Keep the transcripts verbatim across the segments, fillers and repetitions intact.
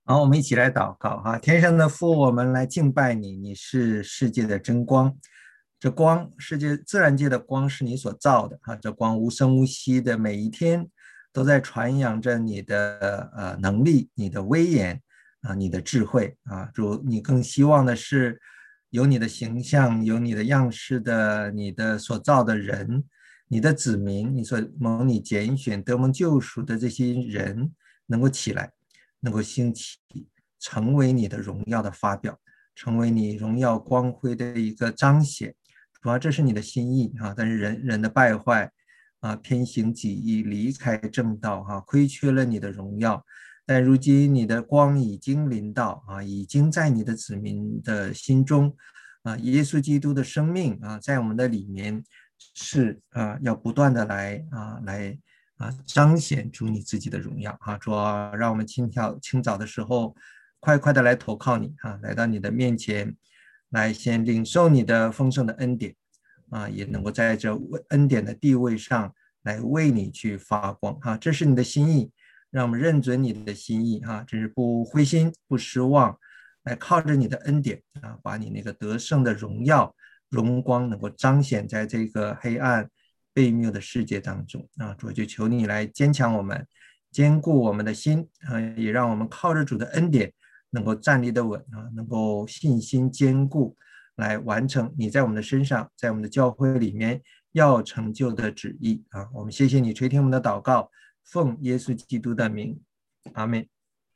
好，我们一起来祷告哈。天上的父，我们来敬拜你，你是世界的真光。这光，世界自然界的光是你所造的哈。这光无声无息的，每一天都在传扬着你的呃能力、你的威严啊、你的智慧啊。主，你更希望的是有你的形象、有你的样式的、你的所造的人、你的子民、你所蒙你拣选、得蒙救赎的这些人能够起来。能够兴起，成为你的荣耀的发表，成为你荣耀光辉的一个彰显。主要这是你的心意啊！但是人人的败坏啊，偏行己意，离开正道啊，亏缺了你的荣耀。但如今你的光已经临到啊，已经在你的子民的心中啊，耶稣基督的生命啊，在我们的里面是啊，要不断的来啊来。啊，彰显出你自己的荣耀啊！主啊，让我们清早清早的时候，快快的来投靠你啊，来到你的面前，来先领受你的丰盛的恩典啊，也能够在这恩典的地位上来为你去发光啊！这是你的心意，让我们认准你的心意啊，真是不灰心不失望，来靠着你的恩典啊，把你那个得胜的荣耀荣光能够彰显在这个黑暗悖谬的世界当中啊！主就求你来坚强我们，坚固我们的心啊，也让我们靠着主的恩典能够站立得稳啊，能够信心坚固，来完成你在我们的身上，在我们的教会里面要成就的旨意啊！我们谢谢你垂听我们的祷告，奉耶稣基督的名，阿门。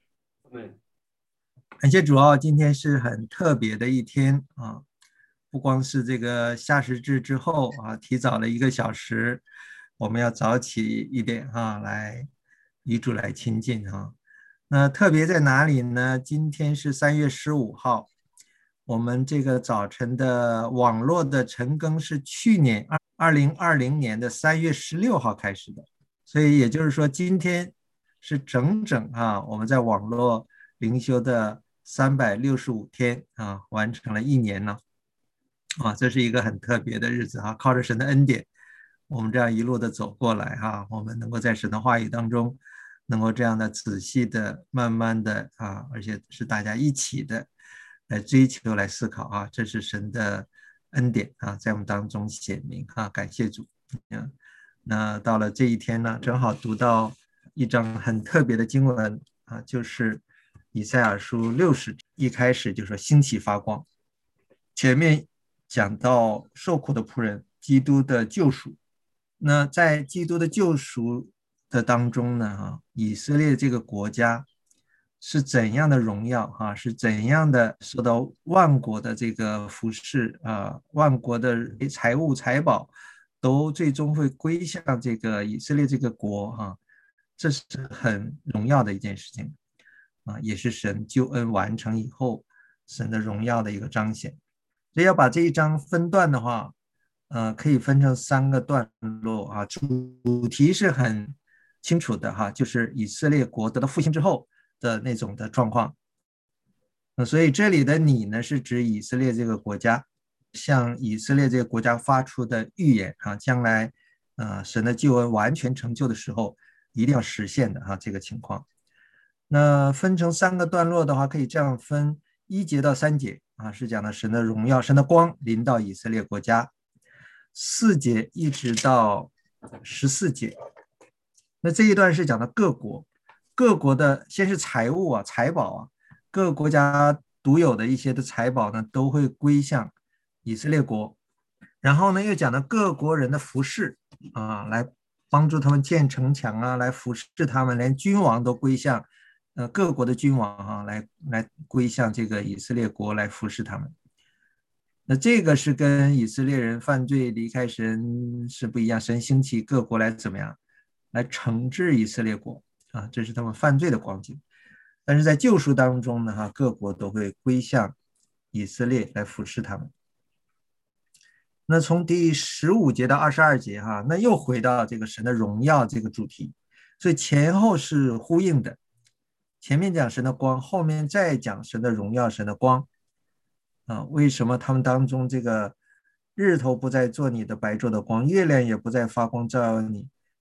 感谢主啊，今天是很特别的一天啊！不光是这个夏时至之后啊，提早了一个小时，我们要早起一点啊，来与主来亲近啊。那特别在哪里呢？今天是三月十五号，我们这个早晨的网络的晨更是去年二二零二零年的三月十六号开始的，所以也就是说，今天是整整啊，我们在网络灵修的三百六十五天啊，完成了一年了。啊，这是一个很特别的日子哈，靠着神的恩典，我们这样一路的走过来哈，我们能够在神的话语当中，能够这样的仔细的、慢慢的啊，而且是大家一起的来追求、来思考啊，这是神的恩典啊，在我们当中显明啊，感谢主。嗯，那到了这一天呢，正好读到一章很特别的经文啊，就是以赛亚书六十一开始就说兴起发光。前面讲到受苦的仆人，基督的救赎。那在基督的救赎的当中呢，哈，以色列这个国家是怎样的荣耀哈，是怎样的受到万国的这个服侍啊，万国的财物财宝都最终会归向这个以色列这个国哈，这是很荣耀的一件事情啊，也是神救恩完成以后神的荣耀的一个彰显。所以要把这一章分段的话，呃，可以分成三个段落啊。主题是很清楚的哈，就是以色列国得到复兴之后的那种的状况。呃、所以这里的你呢，是指以色列这个国家，向以色列这个国家发出的预言啊，将来啊、呃，神的救恩完全成就的时候，一定要实现的哈，这个情况。那分成三个段落的话，可以这样分：一节到三节啊，是讲的神的荣耀、神的光临到以色列国家；四节一直到十四节，那这一段是讲的各国，各国的先是财物啊、财宝啊，各个国家独有的一些的财宝呢，都会归向以色列国。然后呢，又讲到各国人的服饰啊，来帮助他们建城墙啊，来服侍他们，连君王都归向。呃，各国的君王啊，来来归向这个以色列国来服侍他们。那这个是跟以色列人犯罪离开神是不一样，神兴起各国来怎么样，来惩治以色列国啊，这是他们犯罪的光景。但是在救赎当中呢，哈，各国都会归向以色列来服侍他们。那从第十五节到二十二节哈，那又回到这个神的荣耀这个主题，所以前后是呼应的。前面讲神的光，后面再讲神的荣耀、神的光啊。为什么他们当中这个日头不再做你的白昼的光，月亮也不再发光照耀你？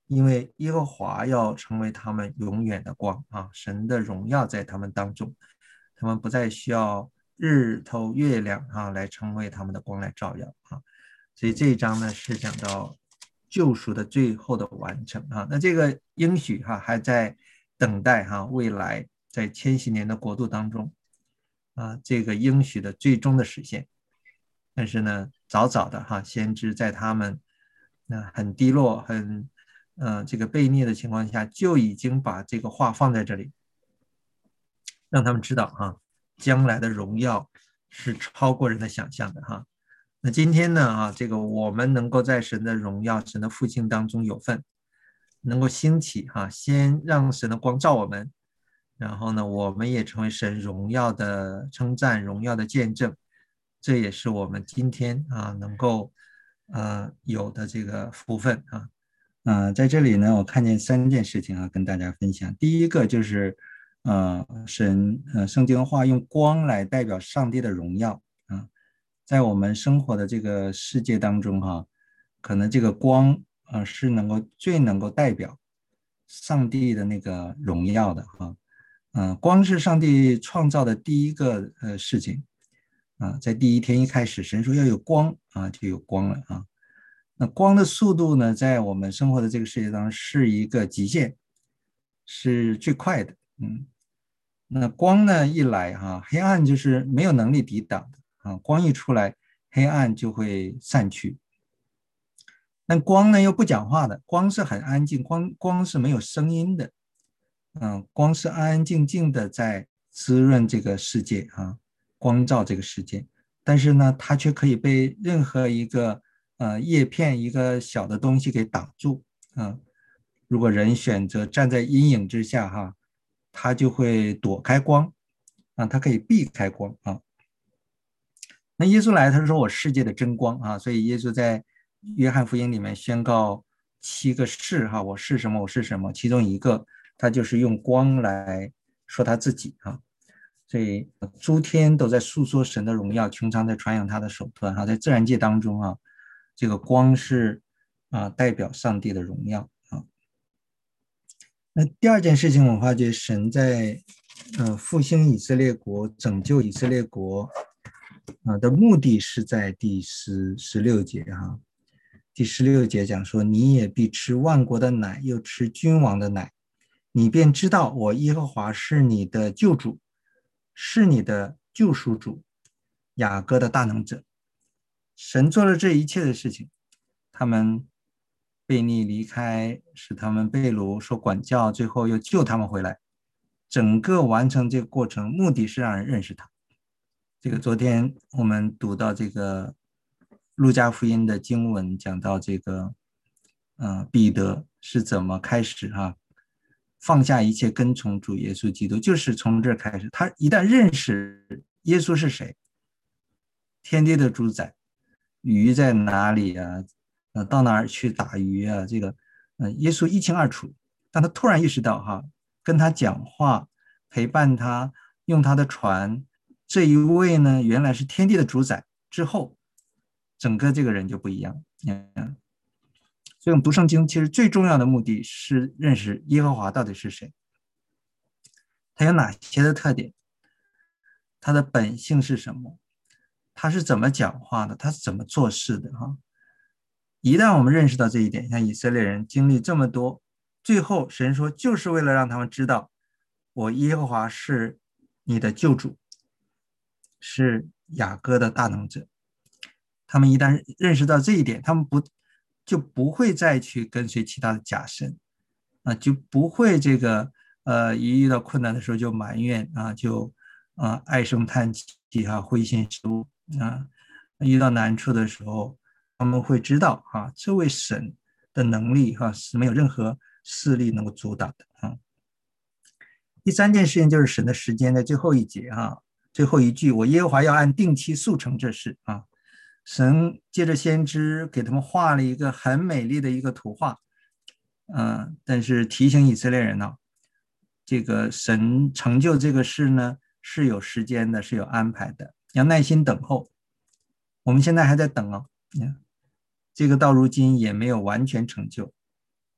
因为耶和华要成为他们永远的光啊，神的荣耀在他们当中，他们不再需要日头月亮啊来成为他们的光来照耀啊。所以这一章呢是讲到救赎的最后的完成啊。那这个应许哈还在等待哈，未来在千禧年的国度当中啊，这个应许的最终的实现。但是呢，早早的哈，先知在他们那很低落、很呃这个悖逆的情况下，就已经把这个话放在这里，让他们知道哈，将来的荣耀是超过人的想象的哈。那今天呢啊，这个我们能够在神的荣耀、神的复兴当中有份，能够兴起哈，先让神的光照我们，然后呢，我们也成为神荣耀的称赞、荣耀的见证。这也是我们今天啊能够呃有的这个福分啊。 啊，在这里呢，我看见三件事情啊，跟大家分享。第一个就是，呃，神呃圣经的话用光来代表上帝的荣耀啊，在我们生活的这个世界当中哈，可能这个光啊、呃、是能够最能够代表上帝的那个荣耀的哈。嗯、呃，光是上帝创造的第一个呃事情啊，在第一天一开始，神说要有光啊，就有光了啊。那光的速度呢，在我们生活的这个世界当中是一个极限，是最快的。嗯，那光呢一来哈，黑暗就是没有能力抵挡的啊。光一出来，黑暗就会散去。但光呢又不讲话的，光是很安静，光光是没有声音的。嗯，光是安安静静的在滋润这个世界啊，光照这个世界。但是呢，它却可以被任何一个呃叶片、一个小的东西给挡住啊。如果人选择站在阴影之下哈，他就会躲开光啊，他可以避开光啊。那耶稣来，他说我世界的真光啊，所以耶稣在约翰福音里面宣告七个是哈，我是什么，我是什么，其中一个他就是用光来说他自己啊。所以诸天都在诉说神的荣耀，穹苍在传扬他的手段哈，在自然界当中啊，这个光是啊代表上帝的荣耀啊。那第二件事情，我发觉神在呃复兴以色列国、拯救以色列国啊的目的是在第十十六节哈。第十六节讲说：“你也必吃万国的奶，又吃君王的奶，你便知道我耶和华是你的救主，是你的救赎主，雅各的大能者。”神做了这一切的事情，他们悖逆离开，使他们被掳，受管教，最后又救他们回来。整个完成这个过程，目的是让人认识他。这个昨天我们读到这个路加福音的经文，讲到这个，呃，彼得是怎么开始哈、啊，放下一切跟从主耶稣基督，就是从这开始。他一旦认识耶稣是谁，天地的主宰，鱼在哪里啊？呃，到哪儿去打鱼啊？这个，呃，耶稣一清二楚。但他突然意识到哈，跟他讲话、陪伴他、用他的船，这一位呢，原来是天地的主宰。之后，整个这个人就不一样。嗯，所以我们读圣经，其实最重要的目的是认识耶和华到底是谁，他有哪些的特点，他的本性是什么，他是怎么讲话的，他是怎么做事的哈。一旦我们认识到这一点，像以色列人经历这么多，最后神说就是为了让他们知道，我耶和华是你的救主，是雅各的大能者。他们一旦认识到这一点，他们不就不会再去跟随其他的假神啊，就不会这个呃一遇到困难的时候就埋怨啊，就啊唉声叹气啊，灰心失落啊。遇到难处的时候，他们会知道啊，这位神的能力哈、啊、是没有任何势力能够阻挡的啊。第三件事情就是神的时间的最后一节哈、啊，最后一句，我耶和华要按定期速成这事啊。神借着先知给他们画了一个很美丽的一个图画，嗯、呃，但是提醒以色列人呢、啊，这个神成就这个事呢是有时间的，是有安排的，要耐心等候。我们现在还在等哦，这个到如今也没有完全成就。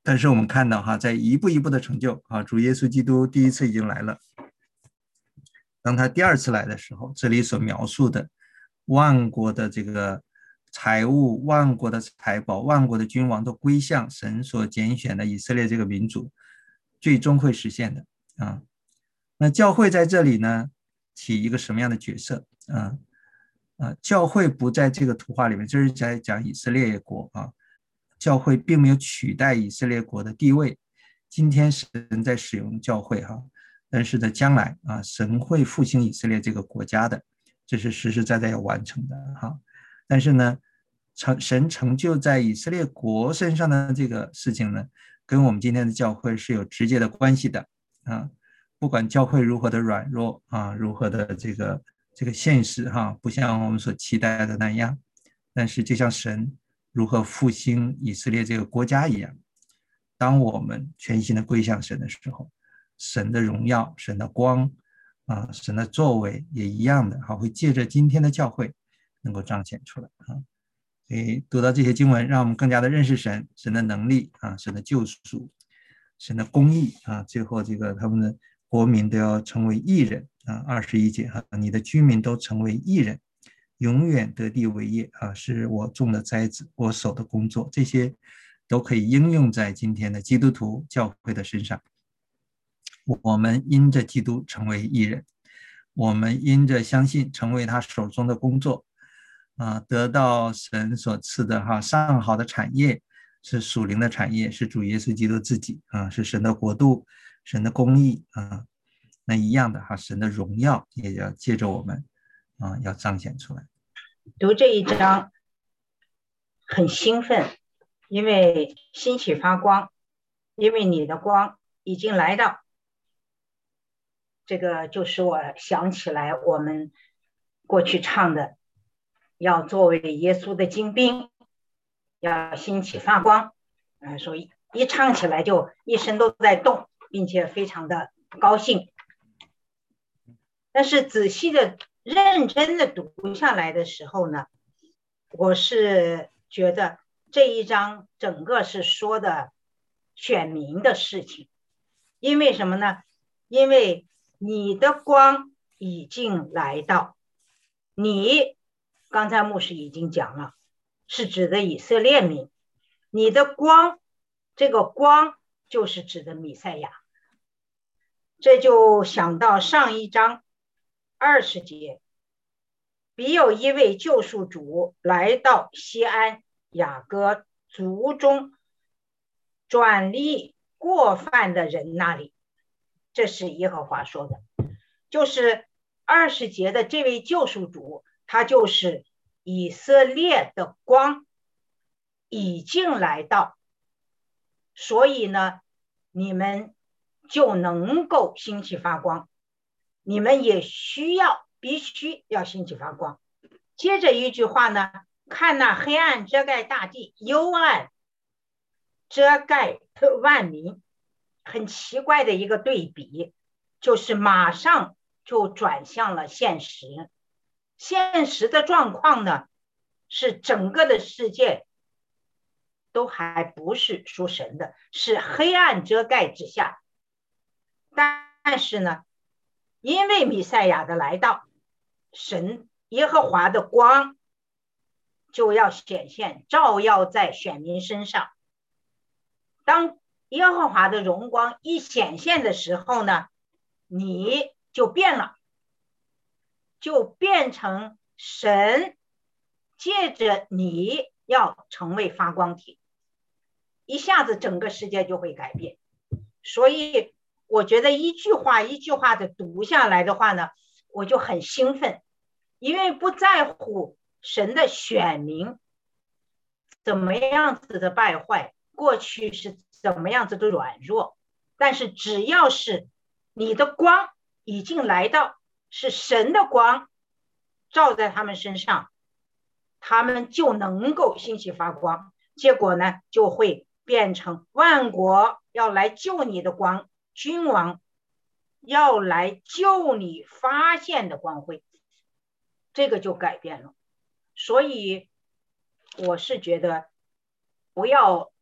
但是我们看到哈，在一步一步的成就啊，主耶稣基督第一次已经来了，当他第二次来的时候，这里所描述的万国的这个财物、万国的财宝、万国的君王都归向神所拣选的以色列这个民族，最终会实现的啊。那教会在这里呢，起一个什么样的角色啊？啊，教会不在这个图画里面，这是在讲以色列国啊。教会并没有取代以色列国的地位，今天神在使用教会哈，但是呢，将来啊，神会复兴以色列这个国家的，这是实实在在要完成的哈。但是呢，成神成就在以色列国身上的这个事情呢，跟我们今天的教会是有直接的关系的啊。不管教会如何的软弱啊，如何的这个这个现实哈，不像我们所期待的那样，但是就像神如何复兴以色列这个国家一样，当我们全心的归向神的时候，神的荣耀、神的光啊，神的作为也一样的哈，会借着今天的教会能够彰显出来啊。所以读到这些经文，让我们更加的认识神、神的能力啊、神的救赎、神的公义啊，最后这个他们的国民都要成为义人啊。二十一节哈，你的居民都成为义人，永远得地为业啊，是我种的栽子，我手的工作，这些都可以应用在今天的基督徒教会的身上。我们因着基督成为义人，我们因着相信成为他手中的工作啊，得到神所赐的哈上好的产业，是属灵的产业，是主耶稣基督自己啊，是神的国度，神的公义啊，那一样的哈，神的荣耀也要借着我们啊，要彰显出来。 读这一章很兴奋，因为兴起发光，因为你的光已经来到。这个就使我想起来我们过去唱的，要作为耶稣的精兵，要兴起发光，呃，所以一唱起来就一身都在动，并且非常的高兴。但是仔细的、认真的读下来的时候呢，我是觉得这一章整个是说的选民的事情。因为什么呢？因为你的光已经来到，你刚才牧师已经讲了，是指的以色列民，你的光，这个光就是指的弥赛亚。这就想到上一章二十节，必有一位救赎主来到西安雅各族中转离过犯的人那里，这是耶和华说的。就是二十节的这位救赎主，他就是以色列的光已经来到，所以呢，你们就能够兴起发光，你们也需要必须要兴起发光。接着一句话呢，看那黑暗遮盖大地，幽暗遮盖万民，很奇怪的一个对比，就是马上就转向了现实。现实的状况呢，是整个的世界都还不是属神的，是黑暗遮盖之下。但是呢，因为弥赛亚的来到，神耶和华的光就要显现，照耀在选民身上。当耶和华的荣光一显现的时候呢，你就变了，就变成神借着你要成为发光体，一下子整个世界就会改变。所以我觉得一句话一句话的读下来的话呢，我就很兴奋，因为不在乎神的选民怎么样子的败坏，过去是怎么样子的软弱，但是只要是你的光已经来到，是神的光照在他们身上，他们就能够兴起发光，结果呢，就会变成万国要来救你的光，君王要来救你发现的光辉，这个就改变了。所以我是觉得不要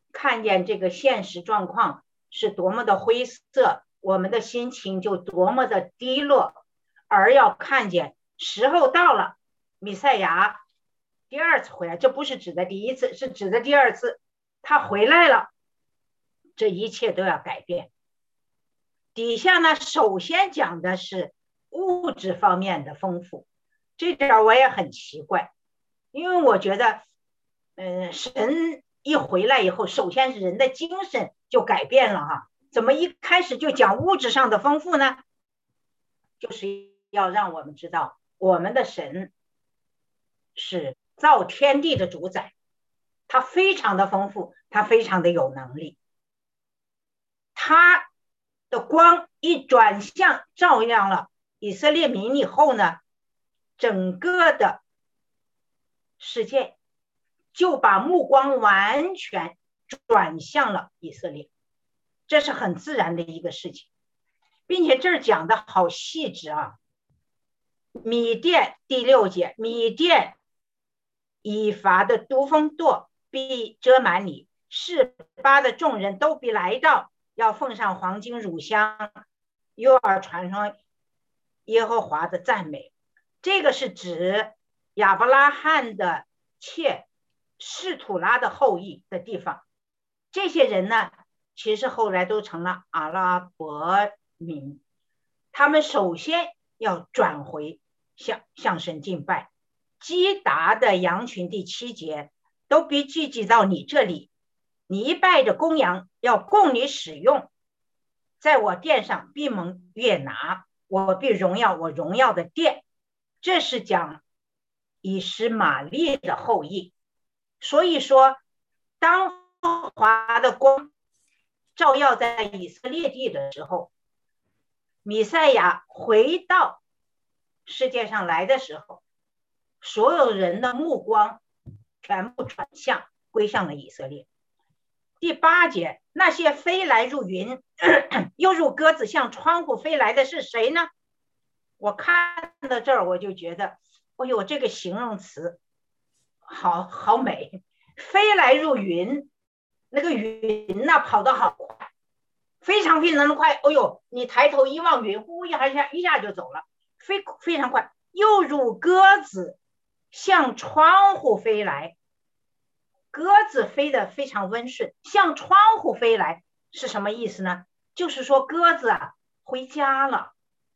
看见这个现实状况是多么的灰色，我们的心情就多么的低落，而要看见时候到了，弥赛亚第二次回来，这不是指的第一次，是指的第二次，他回来了，这一切都要改变。底下呢，首先讲的是物质方面的丰富，这点我也很奇怪，因为我觉得，嗯、呃，神一回来以后，首先是人的精神就改变了哈，怎么一开始就讲物质上的丰富呢？就是要让我们知道，我们的神是造天地的主宰，他非常的丰富，他非常的有能力，他的光一转向照亮了以色列民以后呢，整个的世界就把目光完全转向了以色列，这是很自然的一个事情，并且这儿讲的好细致啊。米甸第六节，米甸以法的毒风堕必遮满你，示巴的众人都必来到，要奉上黄金乳香，又要传上耶和华的赞美。这个是指亚伯拉罕的妾示土拉的后裔的地方。这些人呢，其实后来都成了阿拉伯民，他们首先要转回向向神敬拜。基达的羊群第七节，都必聚集到你这里，你一拜的公羊要供你使用，在我殿上必蒙悦纳，我必荣耀我荣耀的殿。这是讲以实玛利的后裔。所以说，当华的光照耀在以色列地的时候，弥赛亚回到世界上来的时候，所有人的目光全部转向归向了以色列。第八节，那些飞来入云又入鸽子向窗户飞来的是谁呢？我看到这儿我就觉得，哎呦，这个形容词好好美，飞来入云，那个云呢、啊、跑得好快，非常非常的快，哎呦，你抬头一望，云呼一下一下就走了，非非常快。又入鸽子向窗户飞来，鸽子飞得非常温顺，向窗户飞来是什么意思呢？就是说鸽子啊回家了，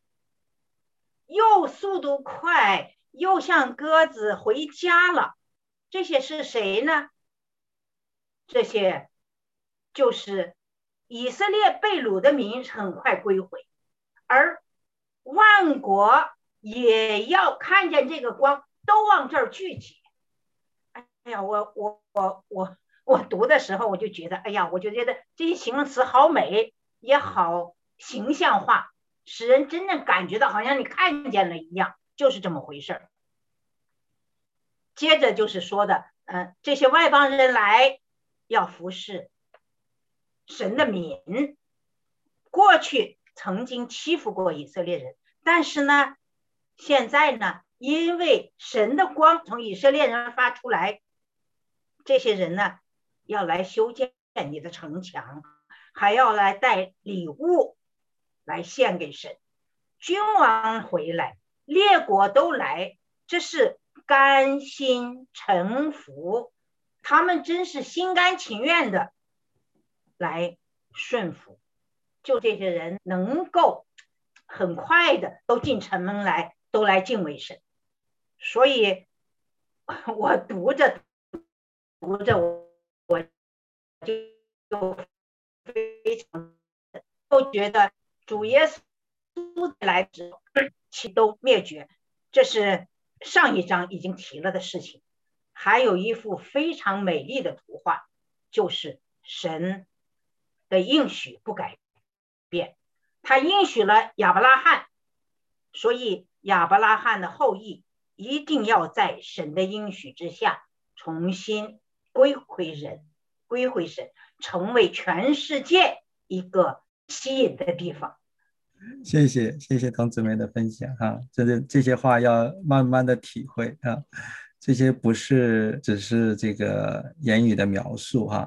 又速度快，又像鸽子回家了。这些是谁呢？这些就是以色列被掳的民很快归回，而万国也要看见这个光，都往这儿聚集。哎呀，我我我我我读的时候我就觉得，哎呀，我就觉得这些形容词好美，也好形象化，使人真正感觉到好像你看见了一样，就是这么回事儿。接着就是说的，嗯、呃，这些外邦人来要服侍神的民，过去曾经欺负过以色列人，但是呢，现在呢，因为神的光从以色列人发出来，这些人呢要来修建你的城墙，还要来带礼物来献给神。君王回来，列国都来，这是甘心臣服，他们真是心甘情愿的来顺服。就这些人能够很快的都进城门来，都来敬畏神。所以我读着读着我就非常都觉得主耶稣来之后其都灭绝，这是上一章已经提了的事情。还有一幅非常美丽的图画，就是神的应许不改变，他应许了亚伯拉罕，所以亚伯拉罕的后裔一定要在神的应许之下重新归回人，归回神，成为全世界一个吸引的地方。 谢谢谢谢童姊妹的分享哈，这这这些话要慢慢的体会啊，这些不是只是这个言语的描述哈，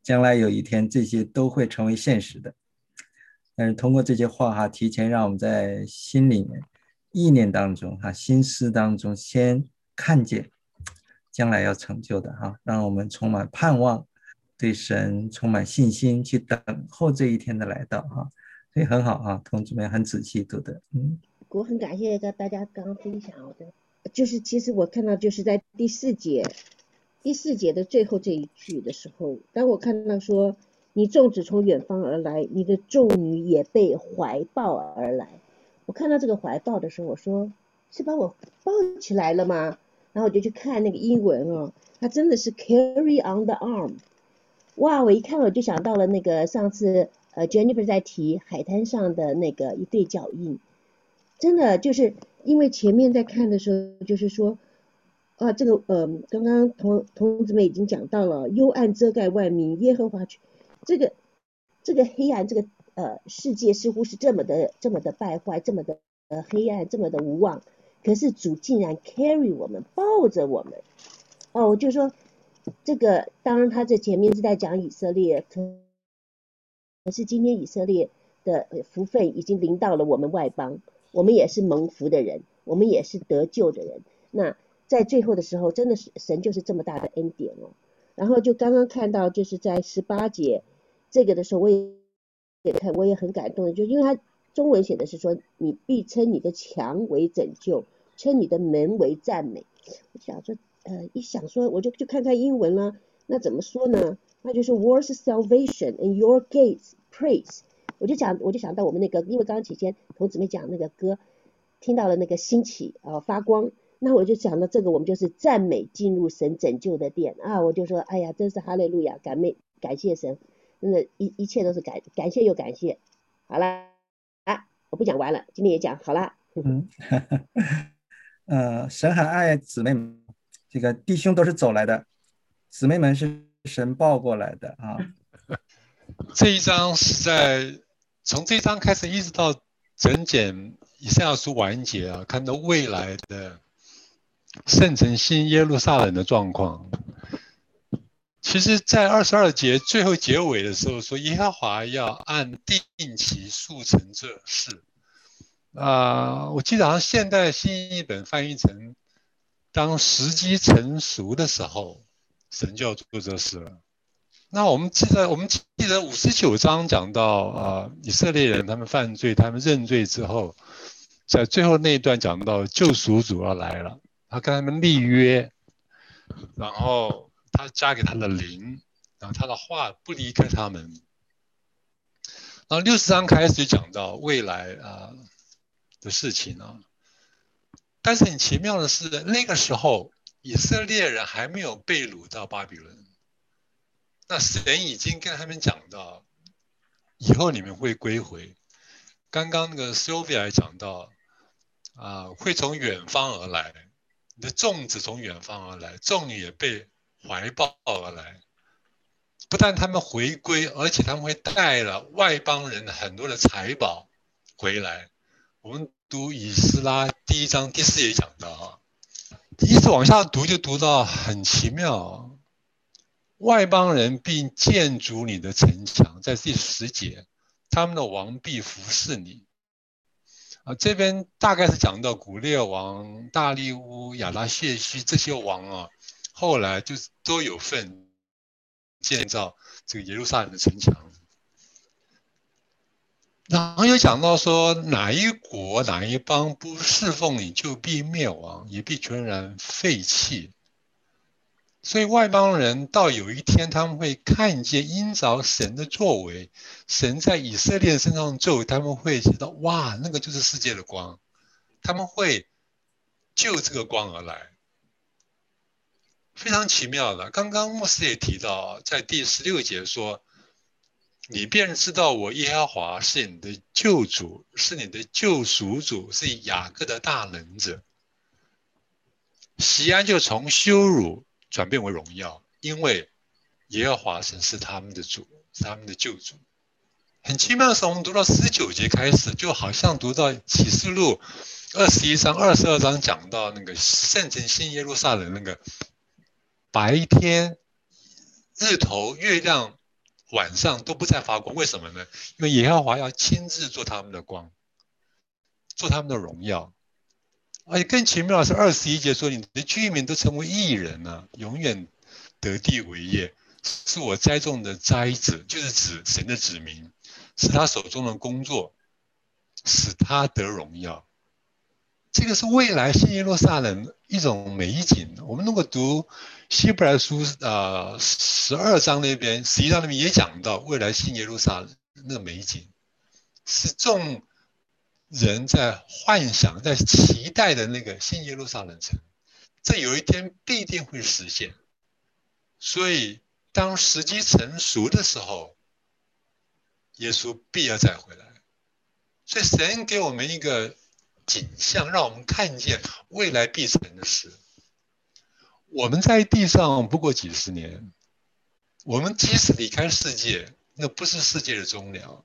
将来有一天这些都会成为现实的。但是通过这些话哈，提前让我们在心里面、意念当中哈、心思当中先看见将来要成就的哈，让我们充满盼望，对神充满信心，去等候这一天的来到哈。所以很好啊，同志们很仔细读的，嗯。 我很感谢大家刚刚分享的，就是其实我看到就是在第四节，第四节的最后这一句的时候，当我看到说你众子从远方而来，你的众女也被怀抱而来，我看到这个怀抱的时候，我说是把我抱起来了吗？然后我就去看那个英文哦，它真的是 carry on the arm， 哇！我一看我就想到了那个上次呃 Jennifer 在提海滩上的那个一对脚印。真的就是因为前面在看的时候，就是说，啊，这个呃，刚刚同同志们已经讲到了，幽暗遮盖万民，耶和华去，这个这个黑暗，这个呃世界似乎是这么的这么的败坏，这么的呃黑暗，这么的无望，可是主竟然 carry 我们，抱着我们，哦，我就说这个，当然他这前面是在讲以色列，可可是今天以色列的福分已经临到了我们外邦。我们也是蒙福的人，我们也是得救的人。那在最后的时候，真的是神就是这么大的恩典哦。然后就刚刚看到，就是在十八节这个的时候，我也看，我也很感动的，就因为他中文写的是说，你必称你的墙为拯救，称你的门为赞美。我想说，呃，一想说，我就去看看英文了，那怎么说呢？那就是 Yours salvation and your gates praise。我就讲，我就想到我们那个，因为刚刚起先同姊妹讲那个歌，听到了那个兴起啊、呃、发光，那我就想到这个，我们就是赞美进入神拯救的殿啊，我就说，哎呀，真是哈利路亚，感美感谢神，真的，一一切都是感感谢又感谢。好了啊，我不讲完了，今天也讲好了。 嗯，呃，神很爱姊妹们，这个弟兄都是走来的，姊妹们是神抱过来的啊。 这一章是在从这一章开始一直到整卷以赛亚书完结啊，看到未来的圣城新耶路撒冷的状况。其实在二十二节最后结尾的时候说，耶和华要按定期速成这事啊、呃，我记得好像现代新译本翻译成当时机成熟的时候，神就要做这事了。那我们记得，我们记得五十九章讲到啊、呃，以色列人他们犯罪，他们认罪之后，在最后那一段讲到救赎主要来了，他跟他们立约，然后他加给他的灵，然后他的话不离开他们。然后六十章开始就讲到未来啊、呃、的事情啊，但是很奇妙的是，那个时候以色列人还没有被掳到巴比伦。那神已经跟他们讲到，以后你们会归回。刚刚那个 Sylvia 也讲到，啊、呃，会从远方而来，你的众子从远方而来，众女也被怀抱而来。不但他们回归，而且他们会带了外邦人很多的财宝回来。我们读以斯拉第一章第四节讲到啊，一直往下读就读到很奇妙。外邦人必建筑你的城墙，在第十节，他们的王必服侍你。啊，这边大概是讲到古列王、大利乌、亚达谢西这些王啊，后来就都有份建造这个耶路撒冷的城墙。然后又讲到说，哪一国哪一邦不侍奉你，就必灭亡，也必全然废弃。所以外邦人到有一天他们会看见因着神的作为，神在以色列身上作为，他们会知道哇，那个就是世界的光，他们会就这个光而来，非常奇妙的。刚刚牧师也提到，在第十六节说，你便知道我耶和华是你的救主，是你的救赎主，是雅各的大能者。锡安就从羞辱转变为荣耀，因为耶和华神是他们的主，是他们的救主。很奇妙的是，我们读到十九节开始，就好像读到启示录二十一章、二十二章讲到那个圣城新耶路撒冷那个白天日头、月亮晚上都不再发光，为什么呢？因为耶和华要亲自做他们的光，做他们的荣耀。而且更奇妙的是，二十一节说：“你的居民都成为义人啊，永远得地为业，是我栽种的栽子，就是指神的子民，是他手中的工作，使他得荣耀。”这个是未来新耶路撒冷一种美景。我们如果读希伯来书呃十二章那边、十一章那边也讲到未来新耶路撒冷那个美景，是众人在幻想、在期待的那个新耶路撒冷城，这有一天必定会实现。所以当时机成熟的时候，耶稣必要再回来。所以神给我们一个景象，让我们看见未来必成的事。我们在地上不过几十年，我们即使离开世界，那不是世界的终了，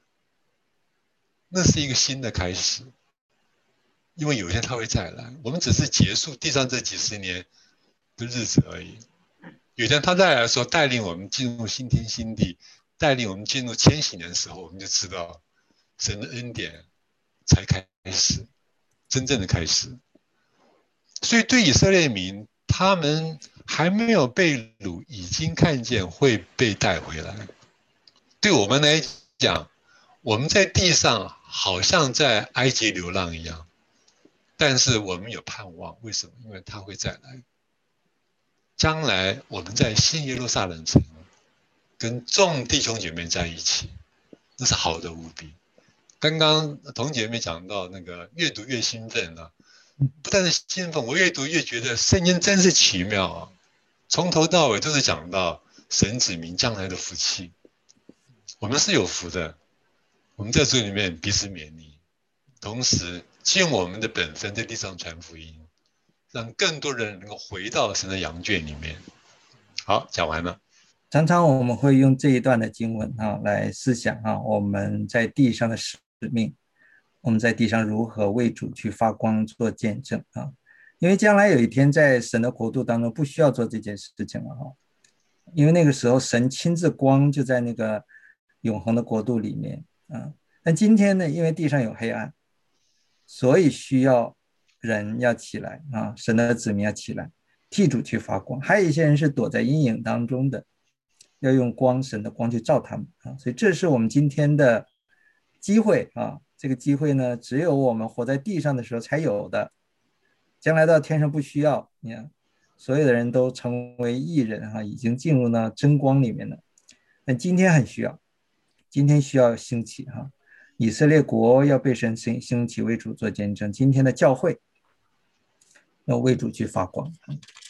那是一个新的开始。因为有一天他会再来，我们只是结束地上这几十年的日子而已。有一天他再来的时候，带领我们进入新天新地，带领我们进入千禧年的时候，我们就知道神的恩典才开始，真正的开始。所以对以色列民，他们还没有被掳，已经看见会被带回来。对我们来讲，我们在地上好像在埃及流浪一样，但是我们有盼望。为什么？因为他会再来。将来我们在新耶路撒冷城跟众弟兄姐妹在一起，那是好的无比。刚刚童姐妹讲到那个越读越兴奋啊，不但是兴奋，我越读越觉得圣经真是奇妙啊！从头到尾都是讲到神子民将来的福气，我们是有福的。我们在这里面彼此勉励，同时尽我们的本分，在地上传福音，让更多人能够回到神的羊圈里面。好，讲完了。 常常我们会用这一段的经文啊来思想啊，我们在地上的使命，我们在地上如何为主去发光做见证啊。因为将来有一天在神的国度当中不需要做这件事情了哈，因为那个时候神亲自光就在那个永恒的国度里面啊。但今天呢，因为地上有黑暗，所以需要人要起来啊，神的子民要起来替主去发光。还有一些人是躲在阴影当中的，要用光，神的光去照他们啊。所以这是我们今天的机会啊，这个机会呢，只有我们活在地上的时候才有的，将来到天上不需要。你看，所有的人都成为义人啊，已经进入到真光里面了。但今天很需要，今天需要兴起哈、啊，以色列国要被神兴起为主做见证，今天的教会要为主去发光。